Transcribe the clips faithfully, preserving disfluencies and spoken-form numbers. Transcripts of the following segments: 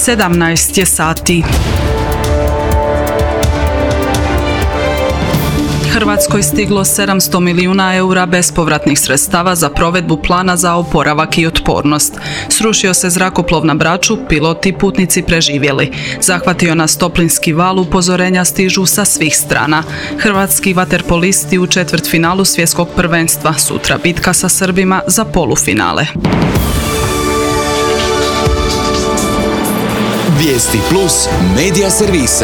sedamnaest je sati. Hrvatskoj stiglo sedamsto milijuna eura bespovratnih sredstava za provedbu plana za oporavak i otpornost. Srušio se zrakoplov na Braču, piloti i putnici preživjeli. Zahvatio nas toplinski val, upozorenja stižu sa svih strana. Hrvatski vaterpolisti u četvrtfinalu svjetskog prvenstva, sutra bitka sa Srbima za polufinale. Vijesti plus medija servisa.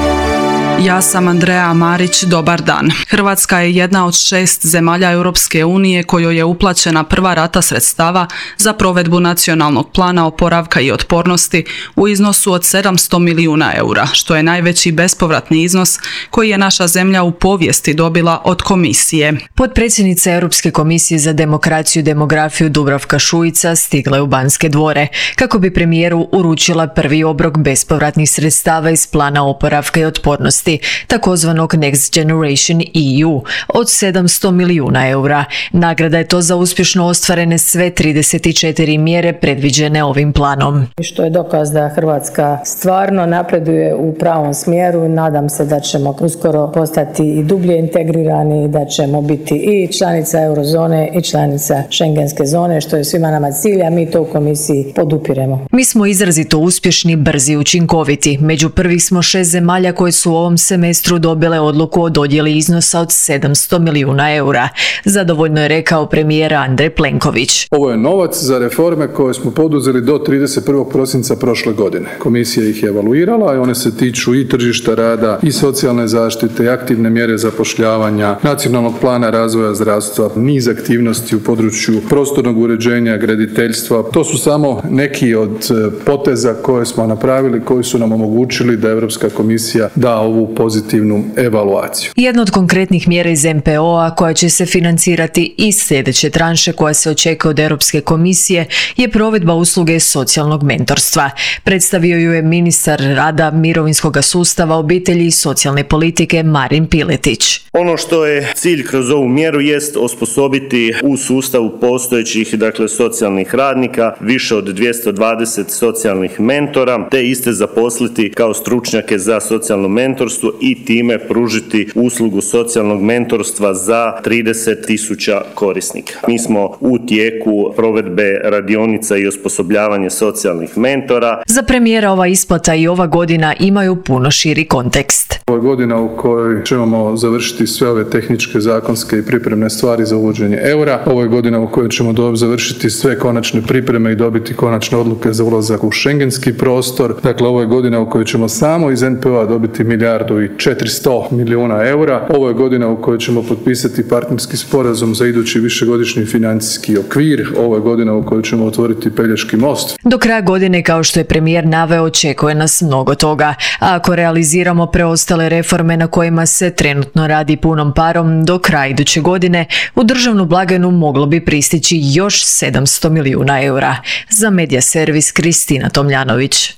Ja sam Andreja Marić, dobar dan. Hrvatska je jedna od šest zemalja Europske unije kojoj je uplaćena prva rata sredstava za provedbu nacionalnog plana oporavka i otpornosti u iznosu od sedamsto milijuna eura, što je najveći bespovratni iznos koji je naša zemlja u povijesti dobila od komisije. Potpredsjednica Europske komisije za demokraciju i demografiju Dubravka Šuica stigla je u Banske dvore kako bi premijeru uručila prvi obrok bespovratnih sredstava iz plana oporavka i otpornosti, takozvanog Next Generation E U, od sedamsto milijuna eura. Nagrada je to za uspješno ostvarene sve trideset četiri mjere predviđene ovim planom. Što je dokaz da Hrvatska stvarno napreduje u pravom smjeru i nadam se da ćemo uskoro postati i dublje integrirani, da ćemo biti i članica eurozone i članica šengenske zone, što je svima nama cilj, a mi to u komisiji podupiremo. Mi smo izrazito uspješni, brzi i učinkoviti. Među prvih smo šest zemalja koje su u ovom semestru dobile odluku o dodjeli iznosa od sedamsto milijuna eura. Zadovoljno je rekao premijer Andrej Plenković. Ovo je novac za reforme koje smo poduzeli do trideset prvog prosinca prošle godine. Komisija ih je evaluirala i one se tiču i tržišta rada, i socijalne zaštite, i aktivne mjere zapošljavanja, nacionalnog plana razvoja zdravstva, niz aktivnosti u području prostornog uređenja, graditeljstva. To su samo neki od poteza koje smo napravili, koji su nam omogućili da Europska komisija da ovu pozitivnu evaluaciju. Jedna od konkretnih mjera iz M P O-a koja će se financirati iz sljedeće tranše koja se očekuje od Europske komisije je provedba usluge socijalnog mentorstva. Predstavio ju je ministar rada, mirovinskog sustava, obitelji i socijalne politike Marin Piletić. Ono što je cilj kroz ovu mjeru jest osposobiti u sustavu postojećih, dakle, socijalnih radnika više od dvjesto dvadeset socijalnih mentora, te iste zaposliti kao stručnjake za socijalno mentorstvo i time pružiti uslugu socijalnog mentorstva za trideset tisuća korisnika. Mi smo u tijeku provedbe radionica i osposobljavanje socijalnih mentora. Za premijera ova isplata i ova godina imaju puno širi kontekst. Ovo je godina u kojoj ćemo završiti sve ove tehničke, zakonske i pripremne stvari za uvođenje eura. Ovo je godina u kojoj ćemo do, završiti sve konačne pripreme i dobiti konačne odluke za ulazak u šengenski prostor. Dakle, ovo je godina u kojoj ćemo samo iz N P O-a dobiti milijardu i četiristo milijuna eura. Ovo je godina u kojoj ćemo potpisati partnerski sporazum za idući višegodišnji financijski okvir. Ovo je godina u kojoj ćemo otvoriti Pelješki most. Do kraja godine, kao što je premijer naveo, očekuje nas mnogo toga. A ako realiziramo preostale reforme na kojima se trenutno radi punom parom, do kraja iduće godine u državnu blagajnu moglo bi pristići još sedamsto milijuna eura. Za Medija servis Kristina Tomljanović.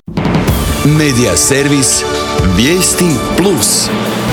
Medija servis Vijesti plus.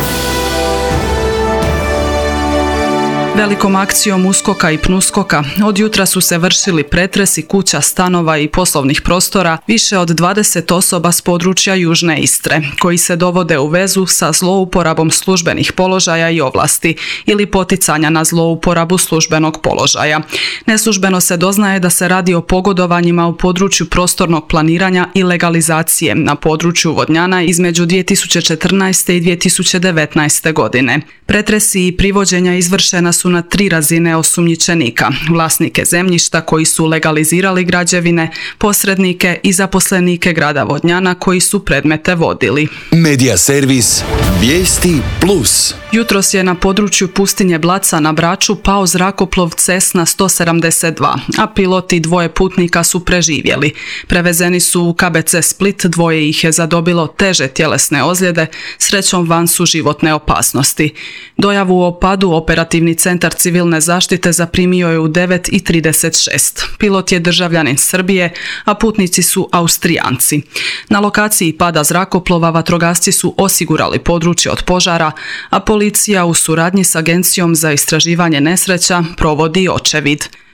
Velikom akcijom USKOK-a i PNUSKOK-a od jutra su se vršili pretresi kuća, stanova i poslovnih prostora više od dvadeset osoba s područja Južne Istre, koji se dovode u vezu sa zlouporabom službenih položaja i ovlasti ili poticanja na zlouporabu službenog položaja. Neslužbeno se doznaje da se radi o pogodovanjima u području prostornog planiranja i legalizacije na području Vodnjana između dvije tisuće četrnaeste i dvije tisuće devetnaeste godine. Pretresi i privođenja izvršena su na tri razine osumnjičenika: vlasnike zemljišta koji su legalizirali građevine, posrednike i zaposlenike grada Vodnjana koji su predmete vodili. Medija servis Vijesti plus. Jutros je na području pustinje Blaca na Braču pao zrakoplov Cessna sto sedamdeset dva, a piloti i dvoje putnika su preživjeli. Prevezeni su u K B C Split, dvoje ih je zadobilo teže tjelesne ozljede, srećom van su životne opasnosti. Dojavu o padu operativni centar civilne zaštite zaprimio je u devet i trideset šest. Pilot je državljanin Srbije, a putnici su Austrijanci. Na lokaciji pada zrakoplova vatrogasci su osigurali područje od požara, a policija u suradnji s Agencijom za istraživanje nesreća provodi očevid.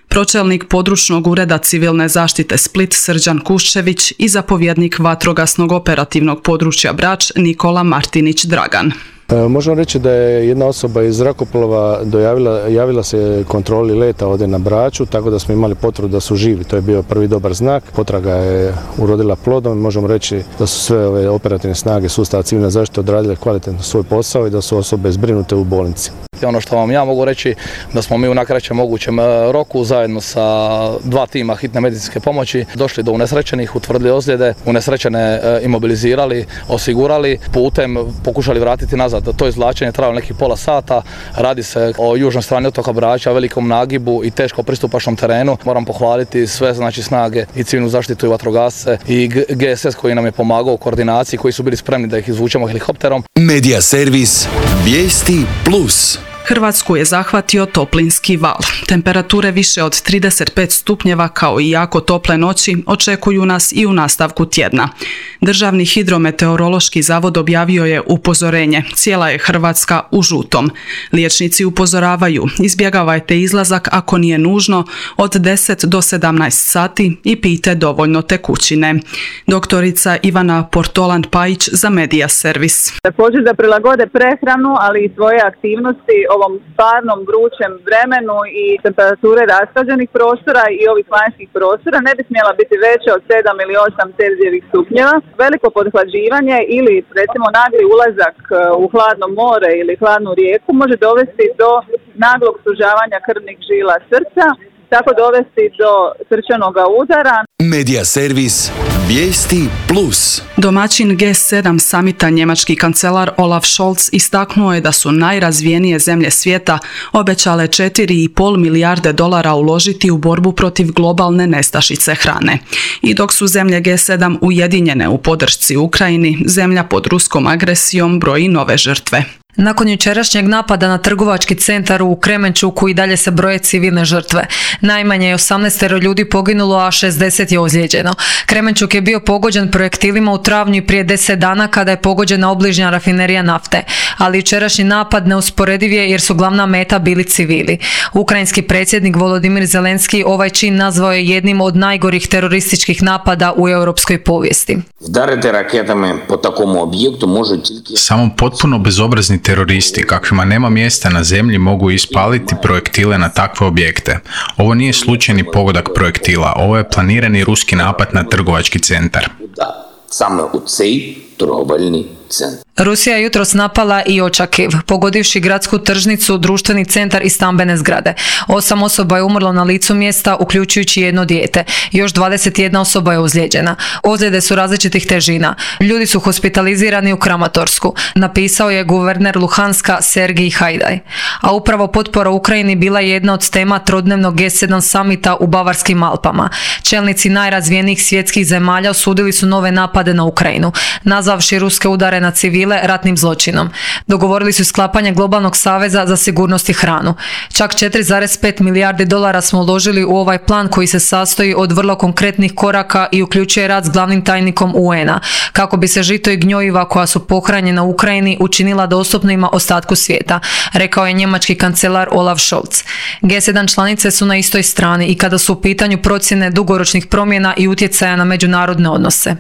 Pročelnik područnog ureda civilne zaštite Split Srđan Kuščević i zapovjednik vatrogasnog operativnog područja Brač Nikola Martinić Dragan. Možemo reći da je jedna osoba iz zrakoplova dojavila, javila se kontroli leta ovdje na Braču, tako da smo imali potvrdu da su živi. To je bio prvi dobar znak. Potraga je urodila plodom i možemo reći da su sve ove operativne snage sustava civilne zaštite odradile kvalitetno svoj posao i da su osobe zbrinute u bolnici. Ono što vam ja mogu reći da smo mi u najkraćem mogućem roku zajedno sa dva tima hitne medicinske pomoći došli do unesrećenih, utvrdili ozljede, unesrećene imobilizirali, osigurali, putem pokušali vratiti nazad. To izvlačenje trajalo nekih pola sata, radi se o južnoj strani otoka Brača, velikom nagibu i teško pristupačnom terenu. Moram pohvaliti sve znači snage i civilnu zaštitu i vatrogasce i G S S koji nam je pomagao u koordinaciji, koji su bili spremni da ih izvučemo helikopterom. Medija servis Vijesti plus. Hrvatsku je zahvatio toplinski val. Temperature više od trideset pet stupnjeva kao i jako tople noći očekuju nas i u nastavku tjedna. Državni hidrometeorološki zavod objavio je upozorenje. Cijela je Hrvatska u žutom. Liječnici upozoravaju, izbjegavajte izlazak ako nije nužno od deset do sedamnaest sati i pijte dovoljno tekućine. Doktorica Ivana Portolan-Pajić za Medija servis. Također da prilagode prehranu, ali i svoje aktivnosti ovom stvarnom vrućem vremenu i temperature rastađenih prostora i ovih vanjskih prostora ne bi smjela biti veća od sedam ili osam Celzijevih stupnjeva. Veliko podhlađivanje ili recimo nagli ulazak u hladno more ili hladnu rijeku može dovesti do naglog sužavanja krvnih žila srca, tako dovesti do srčanoga udara. Medija servis Vijesti plus. Domaćin G sedam samita njemački kancelar Olaf Scholz istaknuo je da su najrazvijenije zemlje svijeta obećale četiri i pol milijarde dolara uložiti u borbu protiv globalne nestašice hrane. I dok su zemlje G sedam ujedinjene u podršci Ukrajini, zemlja pod ruskom agresijom broji nove žrtve. Nakon jučerašnjeg napada na trgovački centar u Kremenčuku i dalje se broje civilne žrtve. Najmanje je osamnaest ljudi poginulo, a šezdeset je ozlijeđeno. Kremenčuk je bio pogođen projektilima u travnju i prije deset dana kada je pogođena obližnja rafinerija nafte. Ali jučerašnji napad neusporediv je jer su glavna meta bili civili. Ukrajinski predsjednik Volodimir Zelenski ovaj čin nazvao je jednim od najgorih terorističkih napada u europskoj povijesti. Вдарити ракетами по такому об'єкту можуть тільки Samo potpuno bezobrazni teroristi, kakvima nema mjesta na zemlji, mogu ispaliti projektile na takve objekte. Ovo nije slučajni pogodak projektila, ovo je planirani ruski napad na trgovački centar. саме у цей торговельний центр. Rusija je jutros napala i Očakiv, pogodivši gradsku tržnicu, društveni centar i stambene zgrade. Osam osoba je umrlo na licu mjesta, uključujući jedno dijete. Još dvadeset jedna osoba je ozlijeđena. Ozljede su različitih težina. Ljudi su hospitalizirani u Kramatorsku, napisao je guverner Luhanska Sergij Hajdaj. A upravo potpora Ukrajini bila je jedna od tema trodnevnog G sedam samita u Bavarskim Alpama. Čelnici najrazvijenijih svjetskih zemalja osudili su nove napade na Ukrajinu, nazvavši ruske udare na civile ratnim zločinom. Dogovorili su sklapanje globalnog saveza za sigurnost i hranu. Čak četiri zarez pet milijardi dolara smo uložili u ovaj plan koji se sastoji od vrlo konkretnih koraka i uključuje rad s glavnim tajnikom U N-a, kako bi se žito i gnjojiva koja su pohranjena u Ukrajini učinila dostupnima ostatku svijeta, rekao je njemački kancelar Olaf Scholz. G sedam članice su na istoj strani i kada su u pitanju procjene dugoročnih promjena i utjecaja na međunarodne odnose.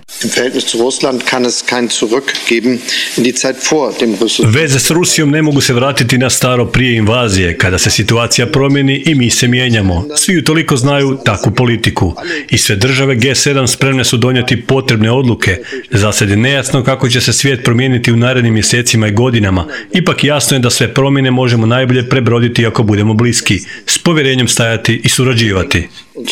Veze s Rusijom ne mogu se vratiti na staro prije invazije, kada se situacija promijeni i mi se mijenjamo. Svi utoliko znaju takvu politiku. I sve države G sedam spremne su donijeti potrebne odluke. Zasad je nejasno kako će se svijet promijeniti u narednim mjesecima i godinama. Ipak jasno je da sve promjene možemo najbolje prebroditi ako budemo bliski, s povjerenjem stajati i surađivati.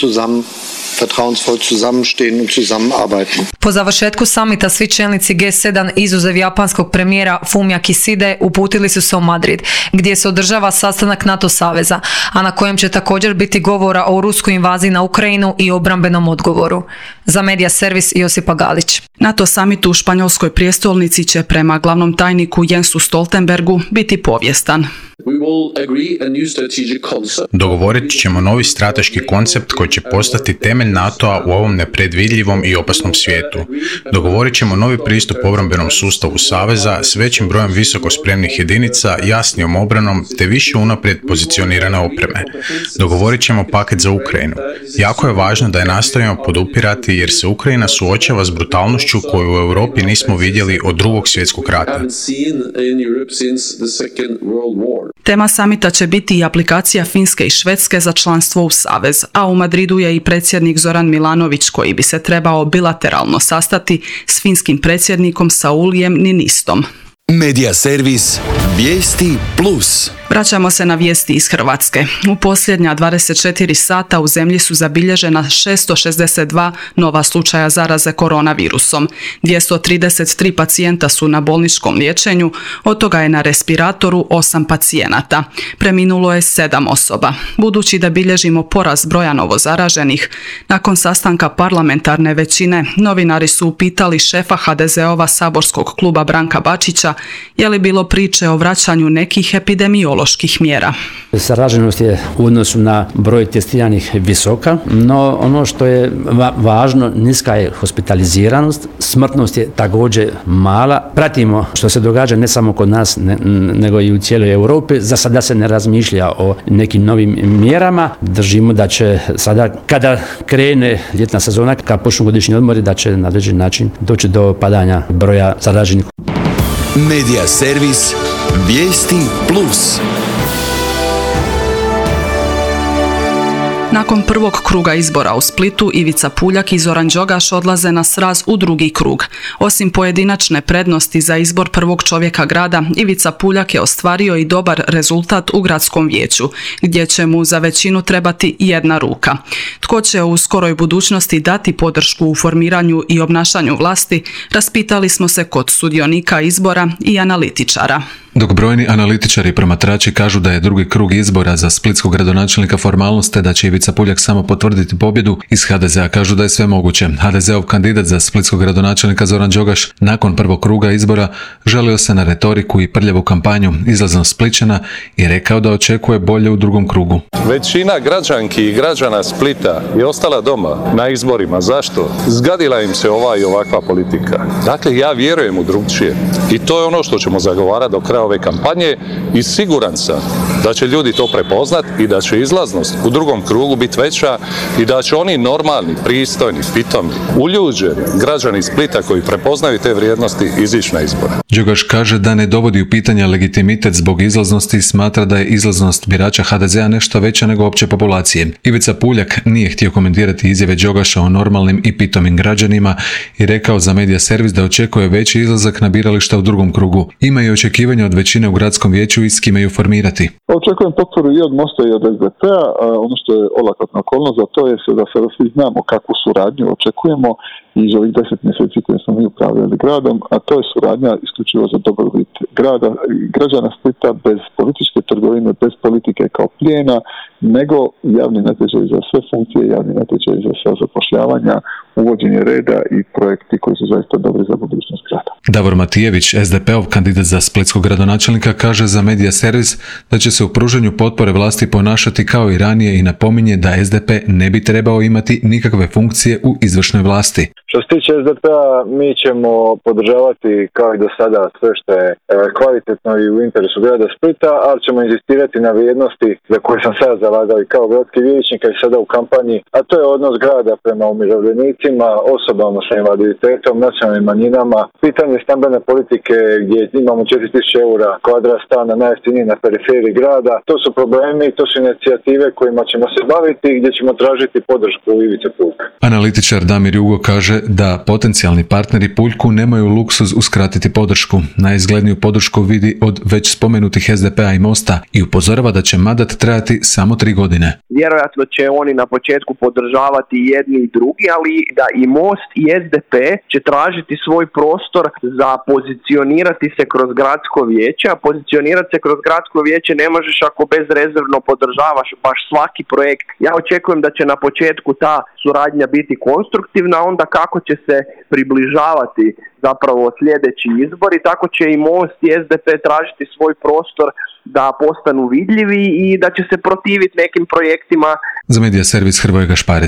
Po završetku samita svi čelnici G sedam izuzev japanskog premijera Fumija Kiside uputili su se u Madrid, gdje se održava sastanak NATO saveza, a na kojem će također biti govora o ruskoj invaziji na Ukrajinu i obrambenom odgovoru. Za Medija servis Josipa Galić. NATO samit u španjolskoj prijestolnici će prema glavnom tajniku Jensu Stoltenbergu biti povijestan. Dogovorit ćemo novi strateški koncept koji će postati temelj NATO-a u ovom nepredvidljivom i opasnom svijetu. Dogovorit ćemo novi pristup obrambenom sustavu Saveza s većim brojem visoko spremnih jedinica, jasnijom obranom te više unaprijed pozicionirane opreme. Dogovorit ćemo paket za Ukrajinu. Jako je važno da je nastavimo podupirati jer se Ukrajina suočava s brutalnošću koju u Europi nismo vidjeli od drugog svjetskog rata. Tema samita će biti i aplikacija Finske i Švedske za članstvo u Savez, a u Madridu je i predsjednik Zoran Milanović koji bi se trebao bilateralno sastati s finskim predsjednikom Saulijem Niinistom. Medija servis Vijesti Plus. Vraćamo se na vijesti iz Hrvatske. U posljednja dvadeset četiri sata u zemlji su zabilježena šesto šezdeset dva nova slučaja zaraze koronavirusom. dvjesto trideset tri pacijenta su na bolničkom liječenju, od toga je na respiratoru osam pacijenata. Preminulo je sedam osoba. Budući da bilježimo porast broja novozaraženih, nakon sastanka parlamentarne većine, novinari su upitali šefa ha de zeova saborskog kluba Branka Bačića je li bilo priče o vraćanju nekih epidemioloških mjera. Zaraženost je u odnosu na broj testiranih visoka, no ono što je va- važno, niska je hospitaliziranost, smrtnost je također mala. Pratimo što se događa ne samo kod nas, ne, nego i u cijeloj Europi. Za sada se ne razmišlja o nekim novim mjerama. Držimo da će sada, kada krene ljetna sezona, kad počnu godišnji odmori, da će na određen način doći do padanja broja zaraženih. Medija servis Vijesti Plus. Nakon prvog kruga izbora u Splitu, Ivica Puljak i Zoran Đogaš odlaze na sraz u drugi krug. Osim pojedinačne prednosti za izbor prvog čovjeka grada, Ivica Puljak je ostvario i dobar rezultat u gradskom vijeću, gdje će mu za većinu trebati jedna ruka. Tko će u skoroj budućnosti dati podršku u formiranju i obnašanju vlasti, raspitali smo se kod sudionika izbora i analitičara. Dok brojni analitičari i promatrači kažu da je drugi krug izbora za splitskog gradonačelnika formalnost te da će Ivica Puljak samo potvrditi pobjedu, iz ha de zea kažu da je sve moguće. ha de zeov kandidat za splitskog gradonačelnika Zoran Đogaš nakon prvog kruga izbora žalio se na retoriku i prljavu kampanju izlaznost Splićana i rekao da očekuje bolje u drugom krugu. Većina građanki i građana Splita je ostala doma na izborima. Zašto? Zgadila im se ova i ovakva politika. Dakle, ja vjerujem u drugčije i to je ono što ćemo zagovarati do kraja ove kampanje i siguran sam da će ljudi to prepoznat i da će izlaznost u drugom krugu biti veća i da će oni normalni, pristojni, pitomni, uljuđeni građani Splita koji prepoznaju te vrijednosti izići na izbore. Đogaš kaže da ne dovodi u pitanje legitimitet zbog izlaznosti i smatra da je izlaznost birača ha de zea nešto veća nego opće populacije. Ivica Puljak nije htio komentirati izjave Đogaša o normalnim i pitomim građanima i rekao za Medija servis da očekuje veći izlazak na birališta u drugom krugu. Ima i očekivanja od većine u gradskom vijeću i s kime ju formirati. Očekujem potporu i od Mosta i od es de pe-a. Ono što je olakotna okolnost za to je da sada svi znamo kakvu suradnju očekujemo iz ovih deset mjeseci koje smo mi upravljali gradom, a to je suradnja isključivo za dobrobit grada, građana Splita, bez političke trgovine, bez politike kao plijena, nego javni natječaj za sve funkcije, javni natječaj za sva zapošljavanja, uvođenje reda i projekti koji su zaista dobri za budućnost grada. Davor Matijević, es de pe-ov kandidat za splitskog gradonačelnika, kaže za Medija servis da će se u pružanju potpore vlasti ponašati kao i ranije i napominje da es de pe ne bi trebao imati nikakve funkcije u izvršnoj vlasti. Što se tiče es de pe-a, mi ćemo podržavati kao i do sada sve što je kvalitetno i u interesu grada Splita, ali ćemo inzistirati na vrijednosti za koje sam sada zalagao i kao gradski vijećnik i sada u kampanji, a to je odnos grada prema umirovljenicima, osobama sa invaliditetom, nacionalnim manjinama, pitanje stambene politike gdje imamo četiri tisuće eura kvadrat stana najjeftiniji na periferiji grada. To su problemi, to su inicijative kojima ćemo se baviti i gdje ćemo tražiti podršku u Ivice Puljka. Analitičar Damir Jugo kaže da potencijalni partneri Puljku nemaju luksuz uskratiti podršku. Najizgledniju podršku vidi od već spomenutih es de pe-a i Mosta i upozorava da će mandat trajati samo tri godine. Vjerojatno će oni na početku podržavati jedni i drugi, ali da i Most i es de pe će tražiti svoj prostor za pozicionirati se kroz gradsko vijeće, a pozicionirati se kroz gradsko vijeće ne možeš ako bezrezervno podržavaš baš svaki projekt. Ja očekujem da će na početku ta suradnja biti konstruktivna, onda kako će se približavati zapravo sljedeći izbori, tako će i Most i es de pe tražiti svoj prostor da postanu vidljivi i da će se protiviti nekim projektima. Za Medija servis Hrvoje Gašparec.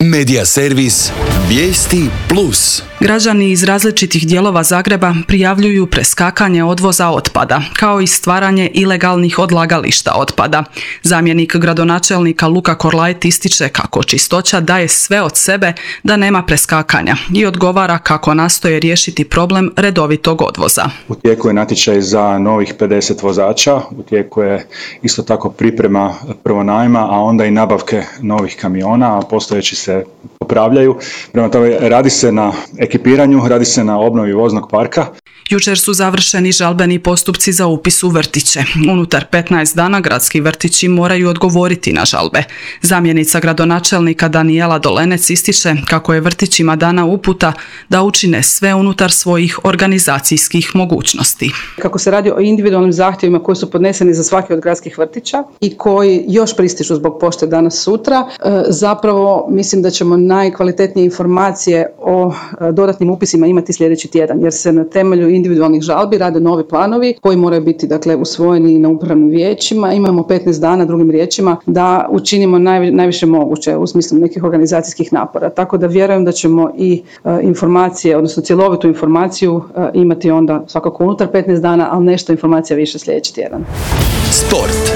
Medija servis Vijesti plus. Građani iz različitih dijelova Zagreba prijavljuju preskakanje odvoza otpada, kao i stvaranje ilegalnih odlagališta otpada. Zamjenik gradonačelnika Luka Korlajt ističe kako čistoća daje sve od sebe da nema preskakanja i odgovara kako nastoje riješiti problem redovitog odvoza. U tijeku je natječaj za novih pedeset vozača, u tijeku je isto tako priprema prvo najma, a onda i nabavke novih kamiona, a postojeći se popravljaju. Prema tome radi se na ekipiranju, radi se na obnovi voznog parka. Jučer su završeni žalbeni postupci za upis u vrtiće. Unutar petnaest dana gradski vrtići moraju odgovoriti na žalbe. Zamjenica gradonačelnika Danijela Dolenec ističe kako je vrtićima dana uputa da učine sve unutar svojih organizacijskih mogućnosti. Kako se radi o individualnim zahtjevima koji su podneseni za svaki od gradskih vrtića i koji još pristižu zbog pošte danas sutra, zapravo mislim da ćemo najkvalitetnije informacije o dodatnim upisima imati sljedeći tjedan, jer se na temelju individualnih žalbi rade novi planovi koji moraju biti dakle usvojeni na upravnim vijećima. Imamo petnaest dana, drugim riječima, da učinimo naj, najviše moguće u smislu nekih organizacijskih napora. Tako da vjerujem da ćemo i e, informacije, odnosno cjelovitu informaciju e, imati onda svakako unutar petnaest dana, ali nešto informacija više sljedeći tjedan. Sport.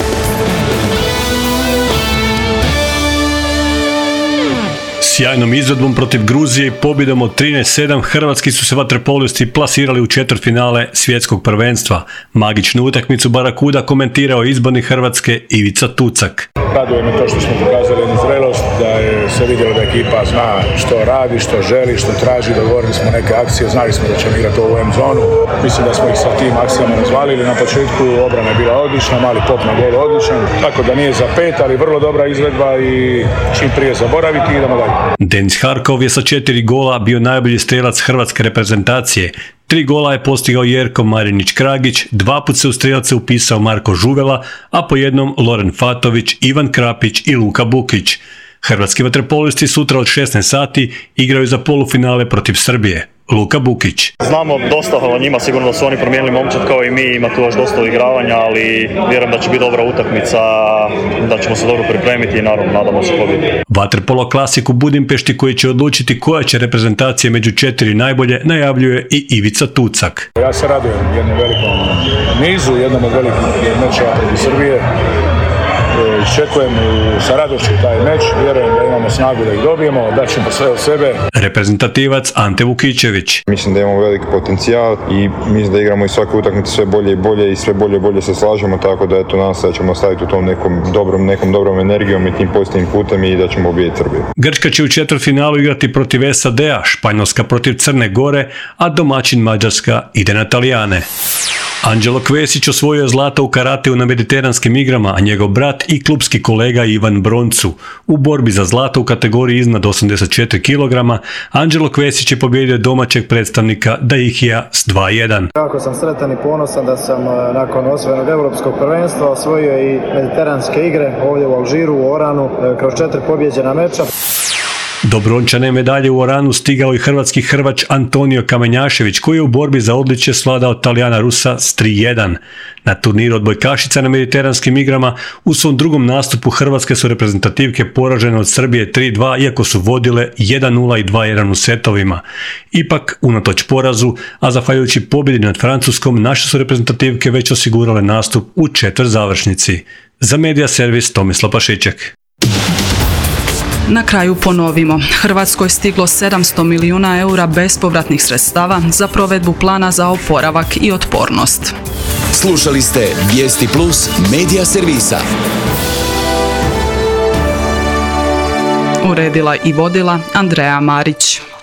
Sjajnom izvedbom protiv Gruzije i pobjedom od trinaest sedam hrvatski su se vaterpolisti plasirali u četvrtfinale svjetskog prvenstva. Magičnu utakmicu Barakuda komentirao izbornik Hrvatske Ivica Tucak. Raduje me to što smo pokazali jednu zrelost, da je se vidjelo da ekipa zna što radi, što želi, što traži, dogovorili smo neke akcije, znali smo da ćemo igrati u M zonu. Mislim da smo ih sa tim akcijama razvalili. Na početku obrana je bila odlična, mali pop na gol odličan, tako da nije za pet, ali vrlo dobra izvedba i čim prije zaboraviti i idemo dalje. Denis Harkov je sa četiri gola bio najbolji strelac hrvatske reprezentacije. Tri gola je postigao Jerko Marinić-Kragić, dva put se u strelce upisao Marko Žuvela, a po jednom Loren Fatović, Ivan Krapić i Luka Bukić. Hrvatski vaterpolisti sutra od šesnaest sati igraju za polufinale protiv Srbije. Luka Bukić. Znamo dosta o njima, sigurno da su oni promijenili momčad kao i mi, ima tu još dosta igravanja, ali vjerujem da će biti dobra utakmica, da ćemo se dobro pripremiti i naravno nadamo se pobjedi. Vaterpolo klasik u Budimpešti koji će odlučiti koja će reprezentacija među četiri najbolje najavljuje i Ivica Tucak. Ja se radujem jednom velikom nizu, jednom od velikih mečeva protiv Srbije. Iščekujem sa radošću taj meč, vjerujem da imamo snagu da ih dobijemo, da ćemo sve od sebe. Reprezentativac Ante Vukićević. Mislim da imamo veliki potencijal i mislim da igramo i svaku utakmicu sve bolje i bolje i sve bolje i bolje se slažemo, tako da eto nas da ćemo staviti u tom nekom dobrom, nekom dobrom energijom i tim pozitivnim putem i da ćemo ubijeti Srbiju. Grčka će u četvrtfinalu igrati protiv S A D-a, Španjolska protiv Crne Gore, a domaćin Mađarska ide na Talijane. Anđelo Kvesić osvojio je zlato u karateu na mediteranskim igrama, a njegov brat i klubski kolega Ivan broncu. U borbi za zlato u kategoriji iznad osamdeset četiri kilograma, Anđelo Kvesić je pobijedio domaćeg predstavnika Daihija s dva jedan. Jako sam sretan i ponosan da sam nakon osvojenog europskog prvenstva osvojio i mediteranske igre ovdje u Alžiru, u Oranu, kroz četiri pobjeđena meča. Do brončane medalje u Oranu stigao i hrvatski hrvač Antonio Kamenjašević koji je u borbi za odličje svladao Talijana Rusa s tri jedan. Na turniru odbojkašica na mediteranskim igrama u svom drugom nastupu hrvatske su reprezentativke poražene od Srbije tri dva iako su vodile jedan nula i dva jedan u setovima. Ipak, unatoč porazu, a zahvaljujući pobjedi nad Francuskom, naše su reprezentativke već osigurale nastup u četvrt završnici. Za Medija servis Tomislav Pašiček. Na kraju ponovimo. Hrvatskoj je stiglo sedamsto milijuna eura bespovratnih sredstava za provedbu plana za oporavak i otpornost. Slušali ste Vijesti plus Medija servisa. Uredila i vodila Andreja Marić.